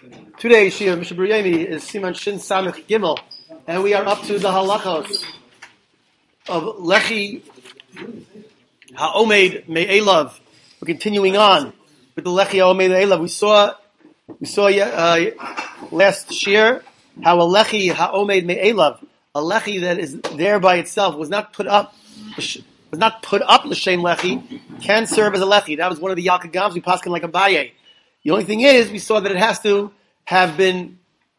Today's Shir Mishnah B'Yemi is Siman Shin Samech Gimel, and we are up to the halachos of Lechi Ha'omed Me'elav. We're continuing on with the Lechi Ha'omed Me'elav. We saw last Shir how a Lechi Ha'omed Me'elav, a Lechi that is there by itself, was not put up l'shem Lechi, can serve as a Lechi. That was one of the Yalkagams we paskin like a Abaye. The only thing is, we saw that it has to have been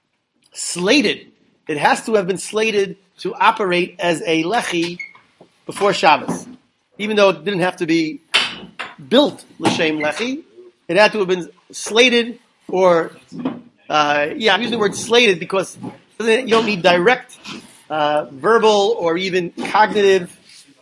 slated. It has to have been slated to operate as a lechi before Shabbos. Even though it didn't have to be built l'shem lechi, it had to have been slated or, I'm using the word slated because you don't need direct verbal or even cognitive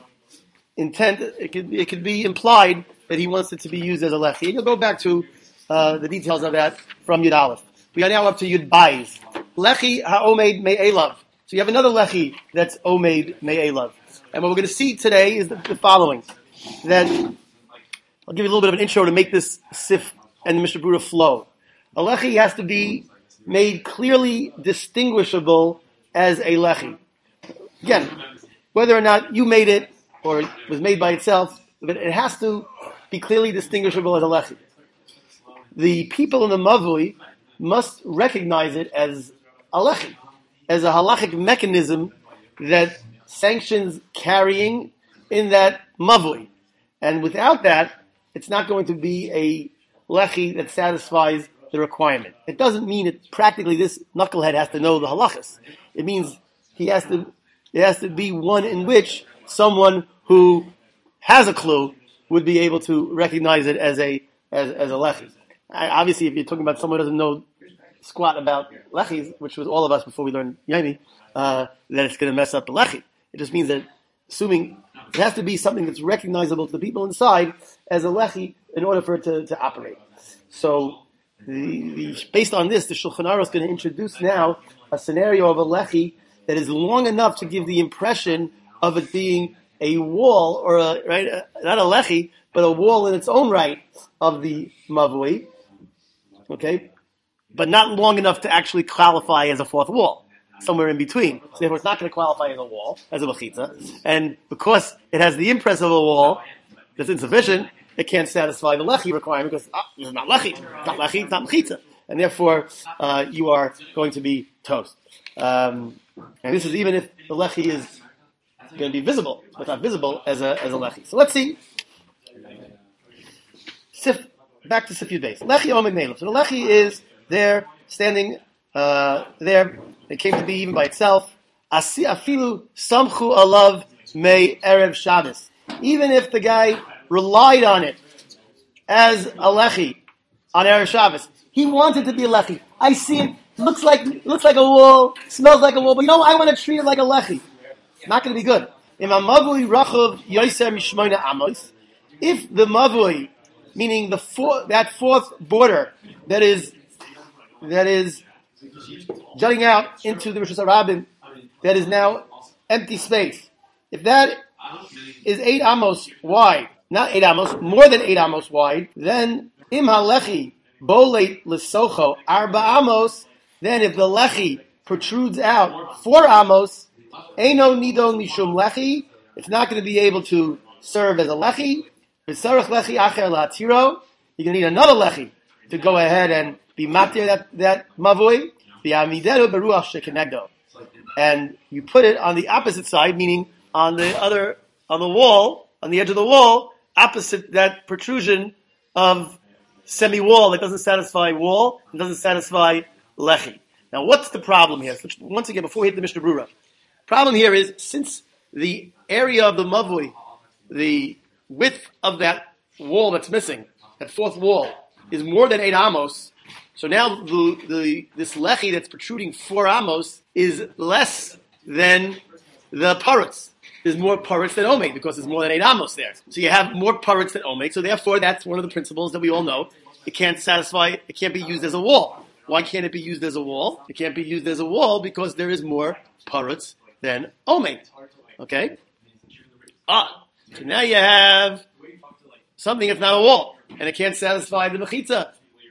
intent. It could be implied that he wants it to be used as a lechi. And you'll go back to the details of that from Yud Aleph. We are now up to Yud Bayis. Lechi ha'omed me'elav. So you have another lechi that's omed me'elav. And what we're going to see today is the following. That I'll give you a little bit of an intro to make this sif and the Mishnah Berurah flow. A lechi has to be made clearly distinguishable as a lechi. Again, whether or not you made it or it was made by itself, but it has to be clearly distinguishable as a lechi. The people in the Mavui must recognize it as a lechi, as a halachic mechanism that sanctions carrying in that Mavui. And without that, it's not going to be a lechi that satisfies the requirement. It doesn't mean that practically this knucklehead has to know the halachas. It means it has to be one in which someone who has a clue would be able to recognize it as a lechi. Obviously, if you're talking about someone who doesn't know squat about lechis, which was all of us before we learned Yaimi, that it's going to mess up the lechi. It just means that assuming it has to be something that's recognizable to the people inside as a lechi in order for it to operate. So, based on this, the Shulchan Aruch is going to introduce now a scenario of a lechi that is long enough to give the impression of it being a wall, or not a lechi, but a wall in its own right of the mavui. Okay, but not long enough to actually qualify as a fourth wall, somewhere in between. So therefore, it's not going to qualify as a wall, as a mechitza, and because it has the impress of a wall that's insufficient, it can't satisfy the lechi requirement because it's not lechi, it's not mechitza, and therefore you are going to be toast. And this is even if the lechi is going to be visible, but not visible as a lechi. So let's see. Back to Sif Yud Beis. Lechi Omed Me'elav. So the lechi is there, standing there. It came to be even by itself. Afilu samchu alav me erev Shabbos. Even if the guy relied on it as a lechi on erev Shabbos, he wanted to be a lechi. I see it. Looks like a wall. Smells like a wall. But I want to treat it like a lechi. Not going to be good. If the mavui, meaning that fourth border that is jutting out into the Rosh Hashanah, that is now empty space, if that is 8 amos wide, not 8 amos, more than 8 amos wide, then im halechi boleit lesocho arba amos, then if the lechi protrudes out 4 amos, eino nidon mishum lechi, it's not going to be able to serve as a lechi. You're going to need another lechi to go ahead and be matir that mavui, and you put it on the opposite side, meaning on the wall, on the edge of the wall, opposite that protrusion of semi-wall that doesn't satisfy wall and doesn't satisfy lechi. Now, what's the problem here? Once again, before we hit the Mishnah Berurah, problem here is since the area of the mavui, the width of that wall that's missing, that fourth wall, is more than 8 amos. So now this lechi that's protruding 4 amos is less than the parutz. There's more parutz than omek because there's more than 8 amos there. So you have more parutz than omek. So therefore, that's one of the principles that we all know. It can't be used as a wall. Why can't it be used as a wall? It can't be used as a wall because there is more parutz than omek. Okay? So now you have something that's not a wall, and it can't satisfy the mechitza.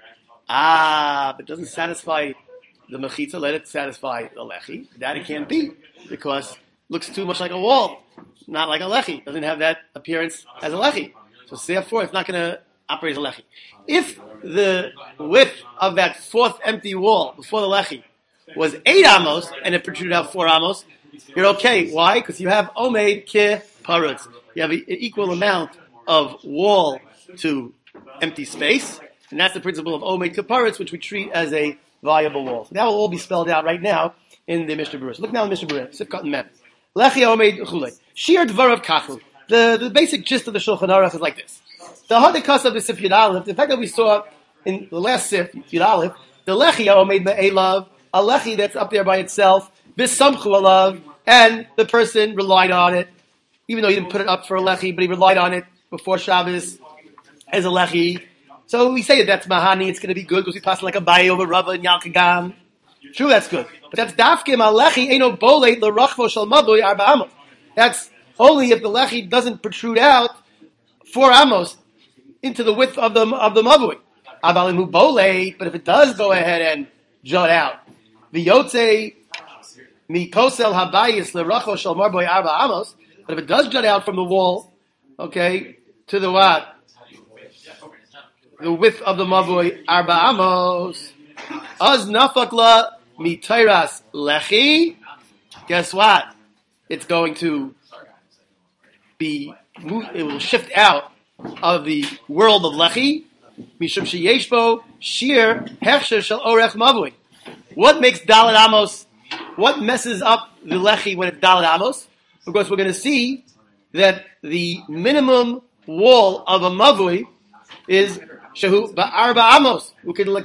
But it doesn't satisfy the mechitza. Let it satisfy the lechi. That it can't be because it looks too much like a wall, not like a lechi. It doesn't have that appearance as a lechi. So therefore, it's not going to operate as a lechi. If the width of that fourth empty wall before the lechi was 8 amos and it protruded out 4 amos, you're okay. Why? Because you have omeid ke parutz. You have an equal amount of wall to empty space, and that's the principle of omeid ke parutz, which we treat as a viable wall. So that will all be spelled out right now in the Mishnah Berurah. So look now in Mishnah Berurah. Sifkat and Mem. Lechi omeid chulei. Shir dvarav kachu. The basic gist of the Shulchan Aruch is like this. The hadakas of the Sif Yud Aleph, the fact that we saw in the last Sif Yud Aleph, the lechi omeid me'elav, a lechi that's up there by itself, v'samchu alav, and the person relied on it, even though he didn't put it up for a lechi, but he relied on it before Shabbos as a lechi. So we say that's mahani, it's going to be good because we pass like a bayi over Rava and Yalkagam. True, that's good. But that's dafkim alechi eino boleit l'rachvo shel mavui arba amos. That's only if the lechi doesn't protrude out 4 amos into the width of the mavui. Abalimu boleit, but if it does go ahead and jut out, v'yotze mikosel habayis l'rachvo shel mavui arba amos. But if it does jut out from the wall, okay, to the what? The width of the mavui arba amos. Az nafakla mitayras lechi. Guess what? It's going to be. It will shift out of the world of lechi. Mishum sheyeshbo shir hechsher shel orech mavui. What makes dalet amos? What messes up the lechi when it's dalet amos? Because we're going to see that the minimum wall of a mavui is shehu ba'arba amos. We're going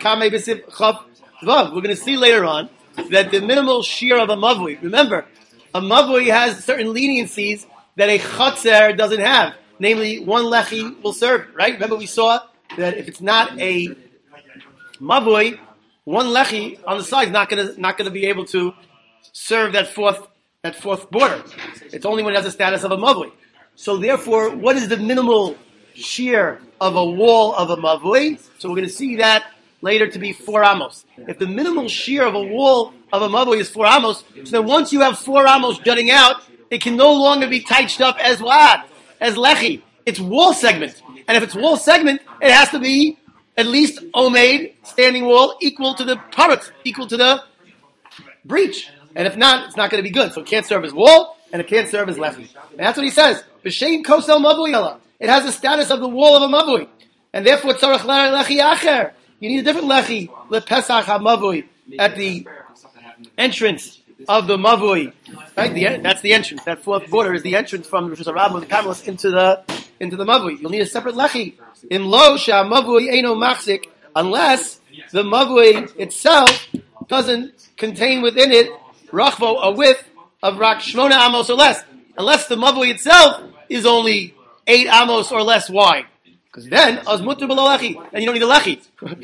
to see later on that the minimal shear of a mavui. Remember, a mavui has certain leniencies that a chotzer doesn't have. Namely, 1 lechi will serve. Right? Remember, we saw that if it's not a mavui, 1 lechi on the side is not going to be able to serve that fourth border. It's only when it has the status of a mavui. So therefore, what is the minimal shear of a wall of a mavui? So we're going to see that later to be 4 amos. If the minimal shear of a wall of a mavui is 4 amos, so then once you have 4 amos jutting out, it can no longer be touched up as what? As lechi. It's wall segment. And if it's wall segment, it has to be at least omeid, standing wall, equal to the parut, equal to the breach. And if not, it's not going to be good. So it can't serve as wall, and it can't serve as lechi. And that's what he says. B'shein kosel mavui ala. It has the status of the wall of a mavui. And therefore, tzarech lechi acher. You need a different lechi, lepesach ha-mavui, at the entrance of the mavui. Right? That's the entrance. That fourth border is the entrance from Rosh Hashanah and the Karmelis into the mavui. You'll need a separate lechi. In lo sha mavui eino machzik, unless the mavui itself doesn't contain within it rachvo, a width of rak shmona amos or less. Unless the mavui itself is only 8 amos or less wide. Because then, az mutter below lechi, and you don't need a lechi.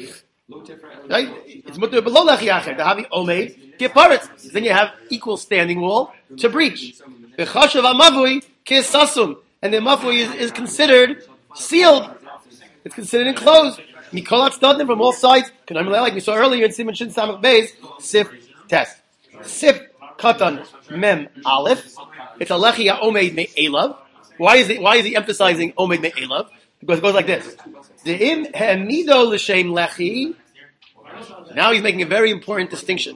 Right? It's mutter below lechi acher. The havi omeid keparetz. Then you have equal standing wall to breach. Bechashav amavui kesasum, and the mavui is considered sealed. It's considered enclosed. Mikolat stadnim from all sides. Like we saw earlier in Simon Shin Samach Beis, Sif test. Sif katan mem aleph. It's a lechi omeid me'elav. Why is he emphasizing omeid me'elav? Because it goes like this. De'im hemido l'shem lechi. Now he's making a very important distinction.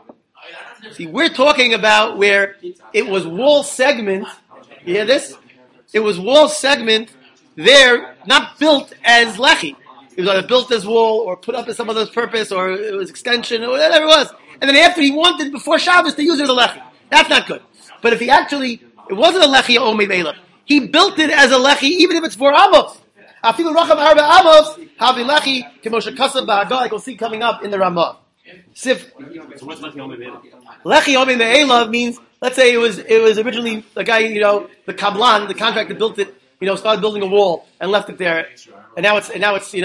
See, we're talking about where it was wall segment. You hear this? It was wall segment there, not built as lechi. It was either built as wall or put up as some other purpose or it was extension or whatever it was. And then after he wanted, before Shabbos, to use it as a lechi. That's not good. But if he actually, it wasn't a lechi omeid me'elav. He built it as a lechi even if it's 4 amos. Afilu racham arba amos, havi lechi, kemoshe kasav ba'adah, like we'll see coming up in the Ramah. Sif. So what's lechi omeid me'elav? Lechi omeid me'elav means, let's say it was originally the guy, the kablan, the contractor built it, started building a wall and left it there, and now it's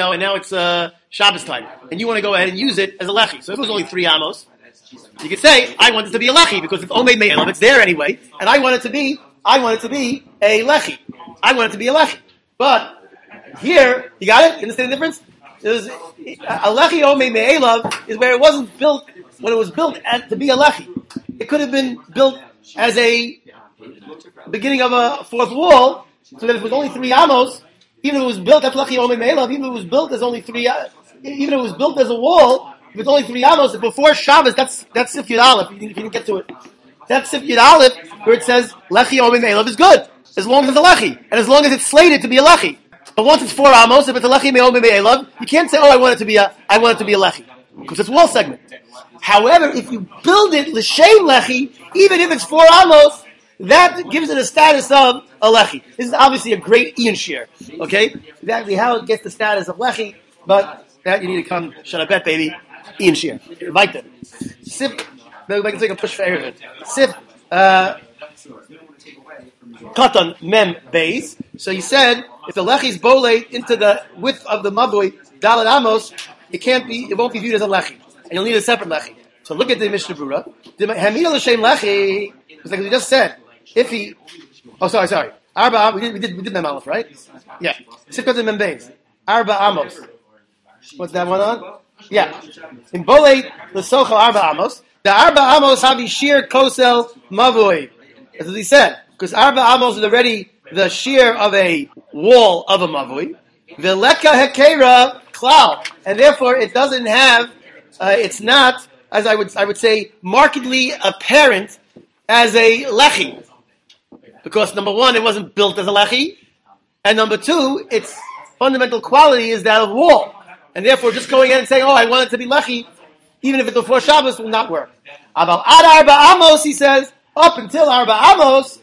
Shabbos time, and you want to go ahead and use it as a lechi. So if it was only 3 amos, you could say, I want it to be a lechi because it's omeid me'elav, it's there anyway, and I want it to be a lechi. I want it to be a lechi. But here, you got it? You understand the difference? It was a lechi omei me'elav is where it wasn't built when it was built to be a lechi. It could have been built as a beginning of a fourth wall, so that if it was only 3 amos, even if it was built at lechi omei me'elav, even if it was built as only 3, even if it was built as a wall, if it's only 3 amos before Shabbos, that's Sif Yud Aleph. If you didn't get to it, that's Sif Yud Aleph where it says lechi omei me'elav is good as long as it's a lechi and as long as it's slated to be a lechi. But once it's 4 amos, if it's a lechi me'omei me'elav, you can't say, "Oh, I want it to be a lechi," because it's wall segment. However, if you build it l'shem lechi, even if it's 4 amos, that gives it a status of a lechi. This is obviously a great Ian shear. Okay, exactly how it gets the status of lechi, but that you need to come shut up, bet baby, Ian shear. Invite them. Sif, maybe I can take a push for Erevin. Sif. Katan mem beis. So he said, if the lechi is bolate into the width of the mavoi dalet amos, it won't be viewed as a lechi, and you'll need a separate lechi. So look at the Mishnah Brura. The hamida l'shem lechi, it's like we just said. If he, sorry. Arba, we did mem aleph, right? Yeah. Sif katan mem beis. Arba amos. What's that one on? Yeah. In bolate l'socha arba amos. The arba amos have shir kosel mavoi. That's what he said. Because Arba Amos is already the shear of a wall of a mavui. The leka hekera klal, and therefore it doesn't have. It's not, as I would say, markedly apparent as a lechi. Because number one, it wasn't built as a lechi, and number two, its fundamental quality is that of wall, and therefore just going in and saying, "Oh, I want it to be lechi," even if it's before Shabbos, will not work. Aval ad Arba Amos, he says, up until Arba Amos.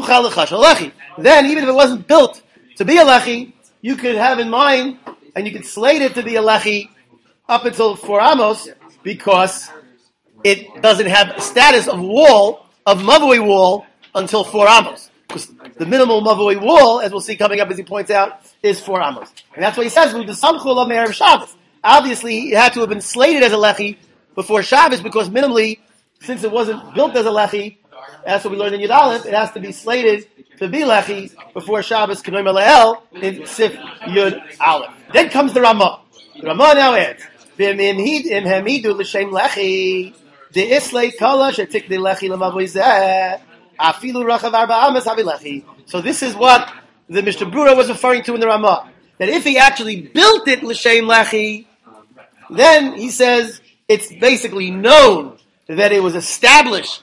Then, even if it wasn't built to be a lechi, you could have in mind, and you could slate it to be a lechi up until 4 amos, because it doesn't have a status of wall, of mavoi wall, until 4 amos. Because the minimal mavoi wall, as we'll see coming up as he points out, is 4 amos. And that's what he says, obviously, it had to have been slated as a lechi before Shabbos, because minimally, since it wasn't built as a lechi, that's what we learned in Yud Aleph, it has to be slated to be lechi before Shabbos K'noim Ala'el in Sif Yud Aleph. Then comes the Ramah. The Ramah now adds, V'im hamidu l'shem lechi, de'islei kala shetikdi lechi l'mavoi zeh, afilu rachav arba amas havi lechi. So this is what the Mishnah Brura was referring to in the Ramah. That if he actually built it l'shem lechi, then he says it's basically known that it was established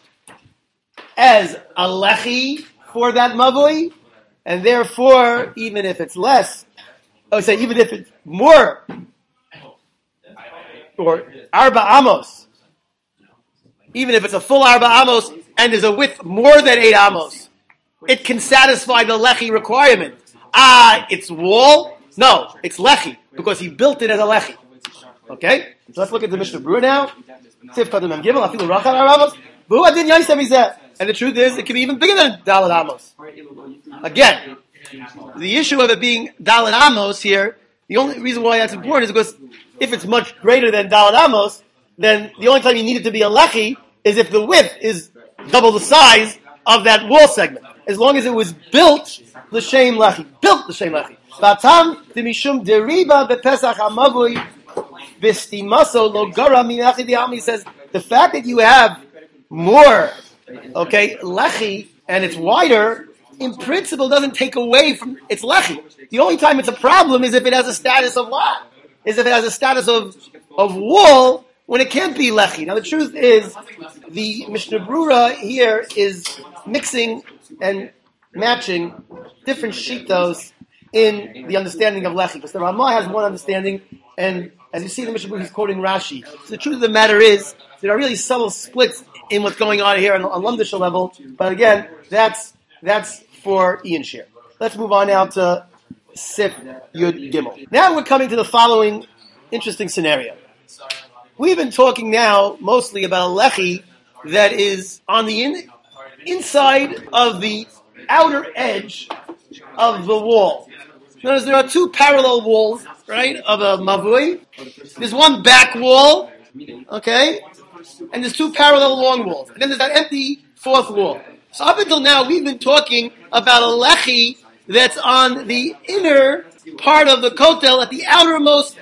as a lechi for that mavoi, and therefore, even if it's less, even if it's more, or arba amos, even if it's a full arba amos and there's a width more than 8 amos, it can satisfy the lechi requirement. It's wall? No, it's lechi, because he built it as a lechi. Okay? So let's look at the Mishnah Brura now. And the truth is, it can be even bigger than Dalet Amos. Again, the issue of it being Dalet Amos here, the only reason why that's important is because if it's much greater than Dalet Amos, then the only time you need it to be a lechi is if the width is double the size of that wall segment. As long as it was built l'shem lechi. Built l'shem lechi. Vatam d'mishum deriba b'pesach hamavui v'stimaso lo gara minachi di'ami says, the fact that you have more lechi, and it's wider, in principle doesn't take away from its lechi. The only time it's a problem is if it has a status of what? Is if it has a status of wall, when it can't be lechi. Now the truth is, the Mishnah Brura here is mixing and matching different shitos in the understanding of lechi. Because the Ramah has one understanding, and as you see in the Mishnah Brura, he's quoting Rashi. So the truth of the matter is, there are really subtle splits in what's going on here on Lumdisha level, but again, that's for Ian Shear. Let's move on now to Sif Yud Gimel. Now we're coming to the following interesting scenario. We've been talking now mostly about a lechi that is on the inside of the outer edge of the wall. Notice there are 2 parallel walls, right, of a mavui. There's one back wall, okay, and there's 2 parallel long walls. And then there's that empty 4th wall. So up until now, we've been talking about a lechi that's on the inner part of the kotel at the outermost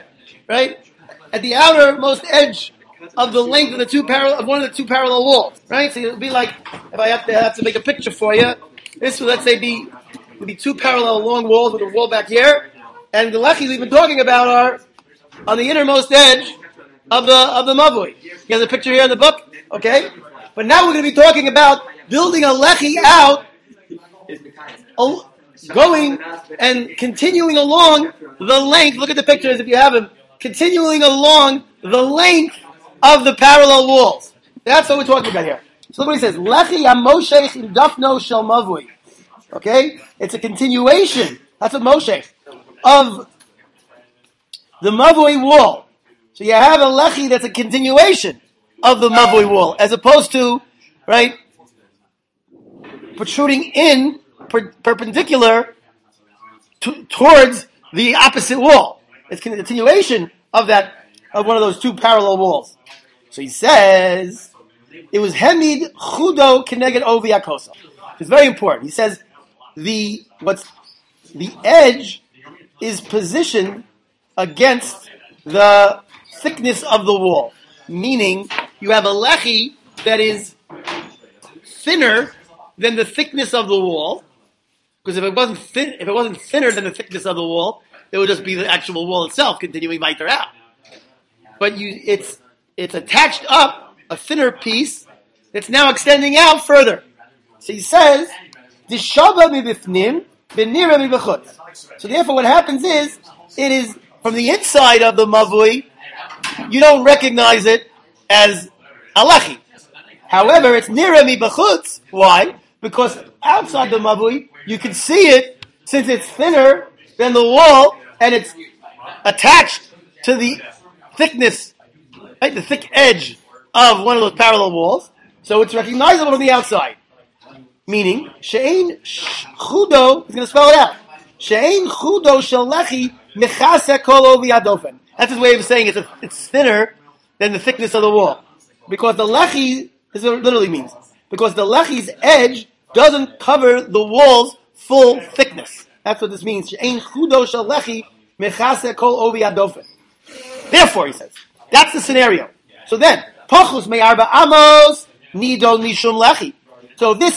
right? At the outermost edge of the length of one of the two parallel walls, right? So it'll be like if I have to make a picture for you. This would, let's say, would be two parallel long walls with a wall back here, and the lechis we've been talking about are on the innermost edge of the mavui. He has a picture here in the book, okay? But now we're going to be talking about building a lechi out, going and continuing along the length. Look at the pictures if you have them. Continuing along the length of the parallel walls. That's what we're talking about here. So look what he says. Lechi hamoshech im dafno shel mavui. Okay? It's a continuation. That's a moshech of the mavui wall. So you have a lechi that's a continuation of the mavui wall, as opposed to, right, protruding in perpendicular towards the opposite wall. It's a continuation of one of those two parallel walls. So he says it was hemid chudo keneged ovi akosa. It's very important. He says the edge is positioned against the thickness of the wall, meaning you have a lechi that is thinner than the thickness of the wall. Because if it wasn't thinner than the thickness of the wall, it would just be the actual wall itself continuing weiter out. But it's attached up a thinner piece that's now extending out further. So he says, "Dishava mibifnim, benira mibachutz." So therefore, what happens is it is from the inside of the mavui. You don't recognize it as a lechi. However, it's nira mibachutz. Why? Because outside the mavui, you can see it since it's thinner than the wall and it's attached to the thickness, right, the thick edge of one of those parallel walls. So it's recognizable from the outside. Meaning, she'ein chudo, he's going to spell it out. She'ein chudo shel lechi mechase kol ovi adofen. That's his way of saying it's thinner than the thickness of the wall. Because the lechi, this is what it literally means. Because the lechi's edge doesn't cover the wall's full thickness. That's what this means. She'ein chudo shel lechi mechase kol ovi adofen. Therefore, he says, that's the scenario. So then, pachus me'arba amos nidon mishum lechi. So this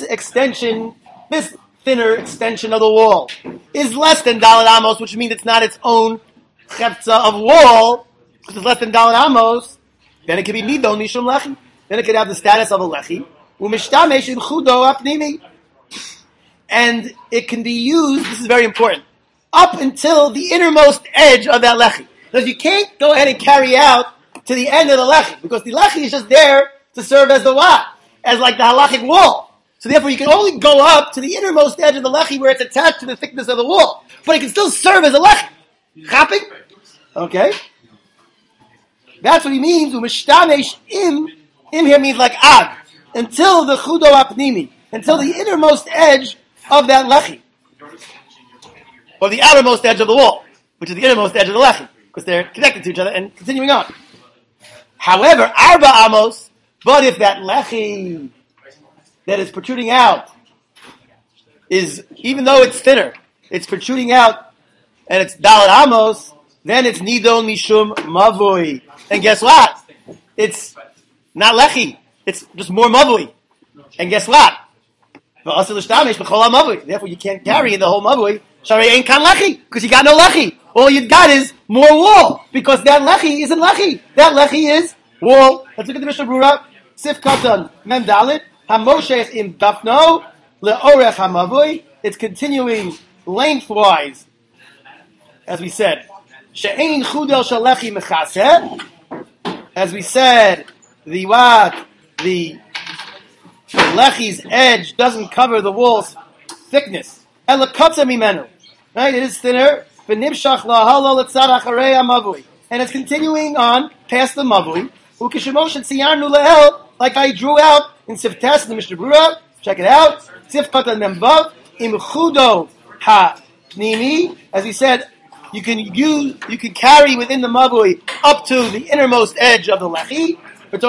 thinner extension of the wall is less than Dalet Amos, which means it's not its own chepza of wall, because it's less than Dalet Amos, then it could be nidon mishum lechi. Then it could have the status of a lechi. Umishtamesh in chudo apnimi. And it can be used, this is very important, up until the innermost edge of that lechi. Because you can't go ahead and carry out to the end of the lechi, because the lechi is just there to serve as the what? As like the halachic wall. So therefore you can only go up to the innermost edge of the lechi where it's attached to the thickness of the wall. But it can still serve as a lechi. Chopping? Okay. That's what he means. Umishtamesh im here means like ad. Until the chudo apnimi. Until the innermost edge of that lechi. Or the outermost edge of the wall. Which is the innermost edge of the lechi. Because they're connected to each other and continuing on. However, arba amos, but if that lechi that is protruding out is, even though it's thinner, it's protruding out and it's Dalet Amos, then it's nidon mishum mavui. And guess what? It's not lechi. It's just more mavui. And guess what? Therefore you can't carry in the whole mavui. Shari ain't kan lechi, because you got no lechi. All you got is more wall, because that lechi isn't lechi. That lechi is wall. Let's look at the Mishnah Brura. Sif Katan Mem Dalet. Hamoshech im dafno leorech hamavui. It's continuing lengthwise, as we said. She'ein chudel shel lechi mechaseh. As we said, the lechi's edge doesn't cover the wall's thickness. Elakotza mimenu. Right? It is thinner. V'nimshach lahalo letzad acharei hamavui. And it's continuing on past the mavui. Ukishemoshet siyarnu lehel, like I drew out in Siftes in the Mishnah Brura. Check it out. Sif Katan Memvav im chudo ha pnimi. As we said, you can carry within the mavui up to the innermost edge of the lechi.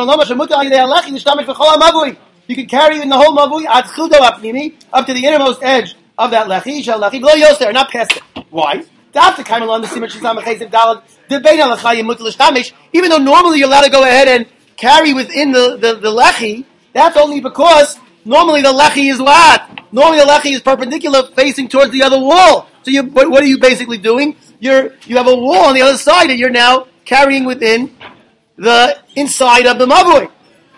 You can carry in the whole mavui ad chudo apnimi up to the innermost edge of that lechi. Shall lechi below yoster, not past it. Why? Even though normally you're allowed to go ahead and carry within the lechi, that's only because normally the lechi is what? Normally the lechi is perpendicular facing towards the other wall. So what are you basically doing? You have a wall on the other side and you're now carrying within the inside of the mavui.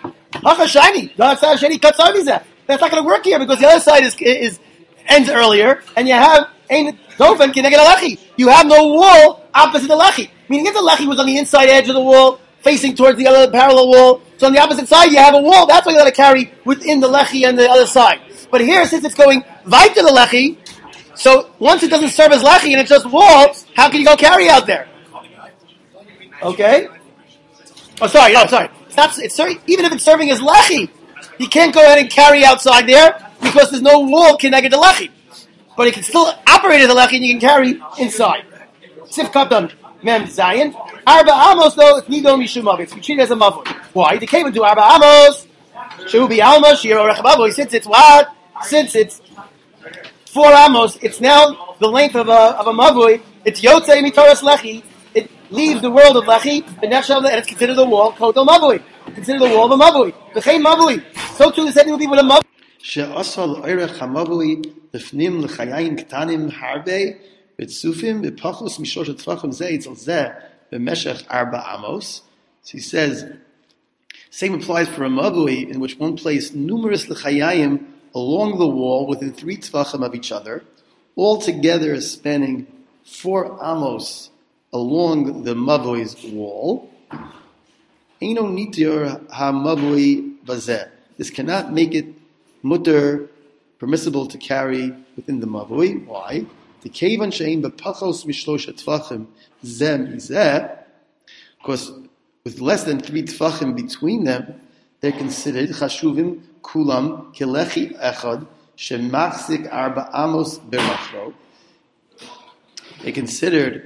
That's not going to work here because the other side is ends earlier, and you have you have no wall opposite the lechi. Meaning, if the lechi was on the inside edge of the wall, facing towards the other parallel wall, so on the opposite side you have a wall. That's why you got to carry within the lechi and the other side. But here, since it's going right to the lechi, so once it doesn't serve as lechi and it's just walls, how can you go carry out there? Okay. Oh, sorry. No, sorry. Even if it's serving as lechi, he can't go ahead and carry outside there because there's no wall connected to lechi. But he can still operate as a lechi and you can carry inside. Sif katam mem zayin. Arba amos though it's nido mishum it's treated as a mavui. Why? They came into arba amos. Shehu amos shiro rechavavui. Since it's 4 amos, it's now the length of a mavui. It's yotzei mitoras lechi. It leaves the world of lechi, and it's considered the wall kotel mavui. Considered the wall of a mavui. The chaim mavui. So too the same will be with a mavui. She'asal oirech hamavui lefnim l'chayayim ketanim harbe v'tzufim v'pachos mishosh t'fachim zeh etzel zeh b'meshech arba amos. So he says, same applies for a mavui in which one placed numerous l'chayayim along the wall within 3 t'fachim of each other, all together spanning 4 amos along the mavui's wall. Eino nitir ha-mavui bazeh. This cannot make it mutter, permissible to carry within the mavui. Why? The kevan she'im bepachos mishlosha t'fachim zeh mizeh, because with less than 3 t'fachim between them, they're considered chashuvim kulam kelechi echad shemachzik arba amos berachro. They considered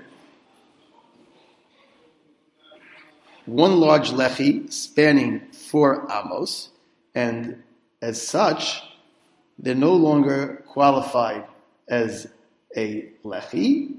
one large lechi spanning 4 amos, and as such, they're no longer qualified as a lechi,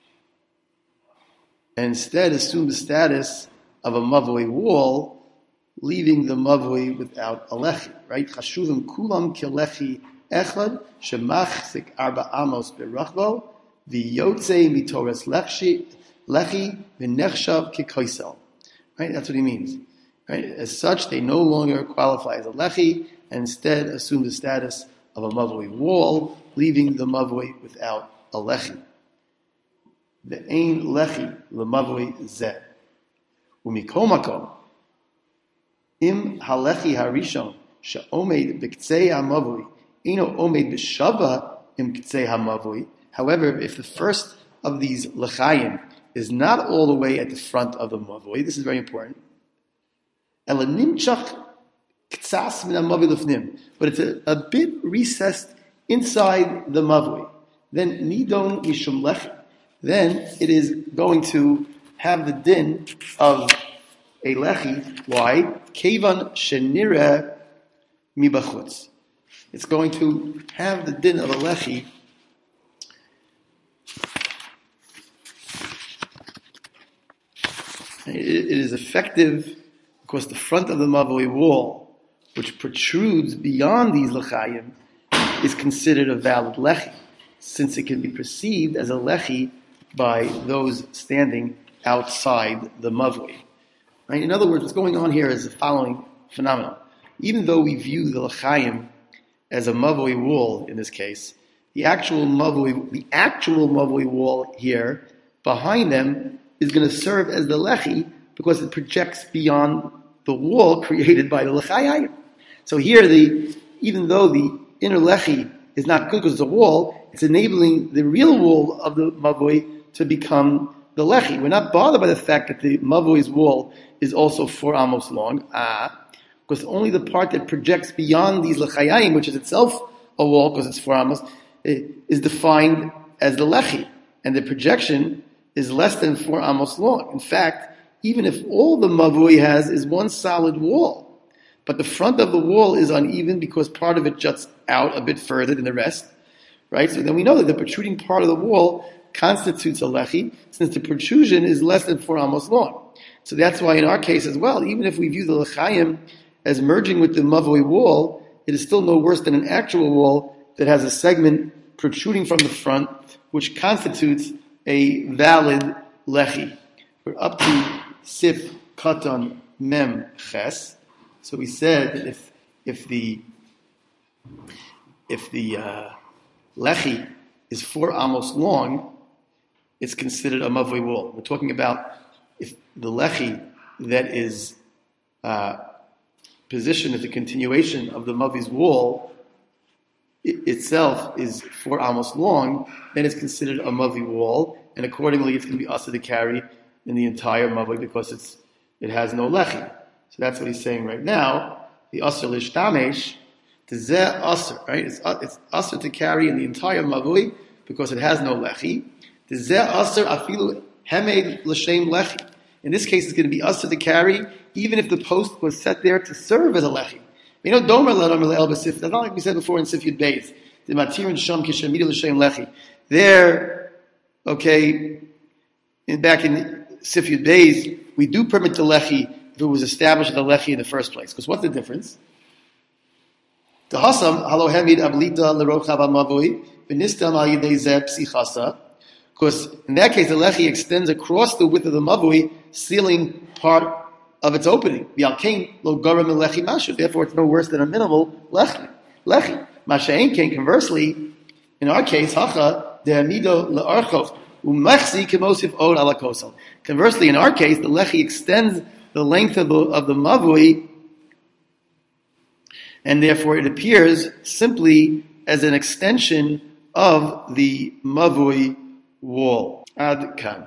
and instead assume the status of a mavui wall, leaving the mavui without a lechi. Right? Chashuvim kulam kelechi echad shemachzik arba amos berachbo v'yotzei mitoras lechi v'nechshav kikoisel. Right? That's what he means. Right? As such, they no longer qualify as a lechi, and instead assume the status of a mavui wall, leaving the mavui without a lechi. The ein lechi lemavui zeh. Umikol makom im halechi harishon she'omed b'ktzei hamavui ino omed b'shava im ktzei hamavui. However, if the first of these lechayim is not all the way at the front of the mavui, this is very important. Ela nimchach ktsas min hamavui lefnim, but it's a bit recessed inside the mavui. Then nidon mishum lechi. Then it is going to have the din of a lechi. Why? Kevan shenira mibachutz. It's going to have the din of a lechi it is effective because the front of the mavui wall, which protrudes beyond these lechayim, is considered a valid lechi, since it can be perceived as a lechi by those standing outside the mavui. Right? In other words, what's going on here is the following phenomenon. Even though we view the lechayim as a mavui wall in this case, the actual mavui wall here behind them is going to serve as the lechi because it projects beyond the wall created by the lechayim. So here, even though the inner lechi is not good because it's a wall, it's enabling the real wall of the mavui to become the lechi. We're not bothered by the fact that the mavui's wall is also 4 amos long, because only the part that projects beyond these lechayim, which is itself a wall because it's 4 amos, is defined as the lechi, and the projection is less than 4 amos long. In fact, even if all the mavui has is one solid wall, but the front of the wall is uneven because part of it juts out a bit further than the rest, right? So then we know that the protruding part of the wall constitutes a lechi, since the protrusion is less than 4 amos long. So that's why in our case as well, even if we view the lechayim as merging with the mavoi wall, it is still no worse than an actual wall that has a segment protruding from the front, which constitutes a valid lechi. We're up to Sif Katan Mem Ches. So we said that if the lechi is 4 amos long, it's considered a mavoi wall. We're talking about if the lechi that is positioned as a continuation of the mavi's wall itself is 4 amos long, then it's considered a mavi wall, and accordingly it's going to be asur to carry in the entire mavi because it has no lechi. So that's what he's saying right now. The asur lishtamesh, tezeh asur, right? It's asur to carry in the entire mavi because it has no lechi. Tezeh asur afilu hemed l'shem lechi. In this case, it's going to be asur to carry even if the post was set there to serve as a lechi. You know, domer le'el b'sif. That's not like we said before in Sif Yud Beis. The matir and sham kishemida l'shem lechi. There, okay, back in Sif Yud Beis, we do permit the lechi if it was established as a lechi in the first place. Because what's the difference? The hasam halo hemid ablita l'rochav amavoi v'nistam al yidei zeh psichasa. Because in that case, the lechi extends across the width of the mavui, sealing part of its opening. Therefore, it's no worse than a minimal lechi. Masha'en ken, conversely, in our case, hacha de'amido le'archov u'mechzi kemosif od ala kosel. Conversely, in our case, the lechi extends the length of the mavui, and therefore it appears simply as an extension of the mavui wall. Ad kan.